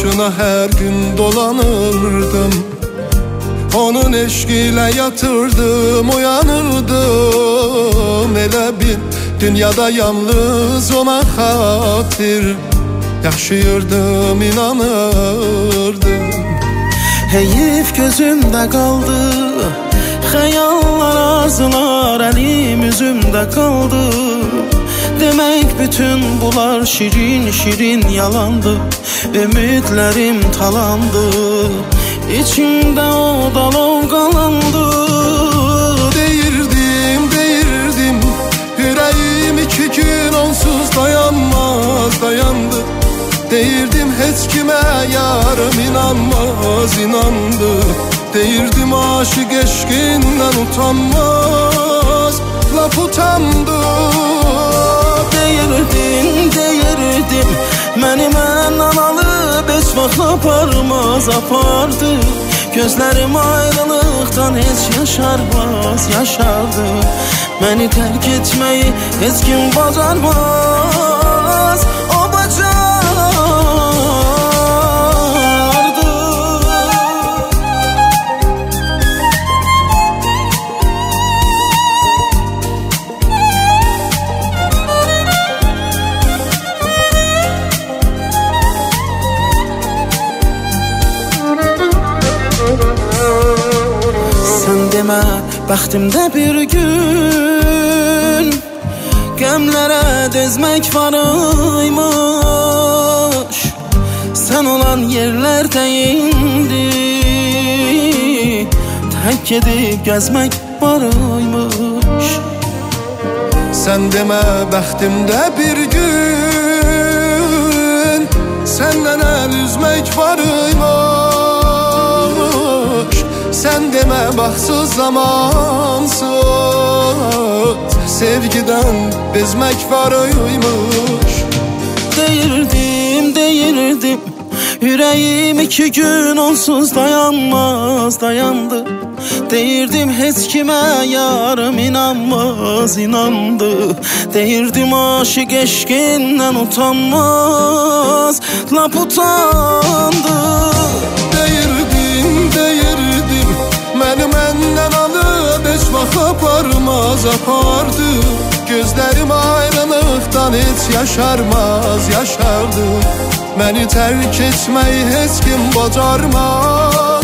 başına her gün dolanırdım. Onun eşkiyle yatırdım, uyanırdım. Elə bir dünyada yalnız ona xatir yaşayırdım, inanırdım. Heyif gözümdə qaldı, xəyallar, arzular əlim üzümdə qaldı. Demək bütün bunlar şirin şirin yalandı. Ümidlərim talandı, İçimdə o dalov qalandı. Deyirdim, yüreğim 2 gün onsuz dayandı. Deyirdim heç kimə yarım inandı. Deyirdim aşık eşqindən utanmaz, laf utandı. Deyirdim, məni məndən alıb heç vaxt aparmaz, apardı. Gözlərim ayrılıqdan heç yaşardı. Məni tərk etməyi heç kim bacarmaz, o bacardı. Sən demə bəxtimdə bir gün qəmlərə dözmək varaymış. Sən olan yerlərdə indi tək edib gəzmək varaymış. Sən demə bəxtimdə bir gün səndən əl üzmək varaymış. Sən demə baxsız zamansız sevgiden bezmek varaymış. Deyirdim, yüreğim 2 gün onsuz dayandı. Deyirdim heç kimə yarım inandı. Deyirdim aşık eşqindən utanmaz, lap utandı. Deyirdim, məni məndən alıb heç vaxt aparmaz, apardı. Gözlərim ayrılıqdan heç yaşardı. Məni tərk etməyi heç kim bacarmaz.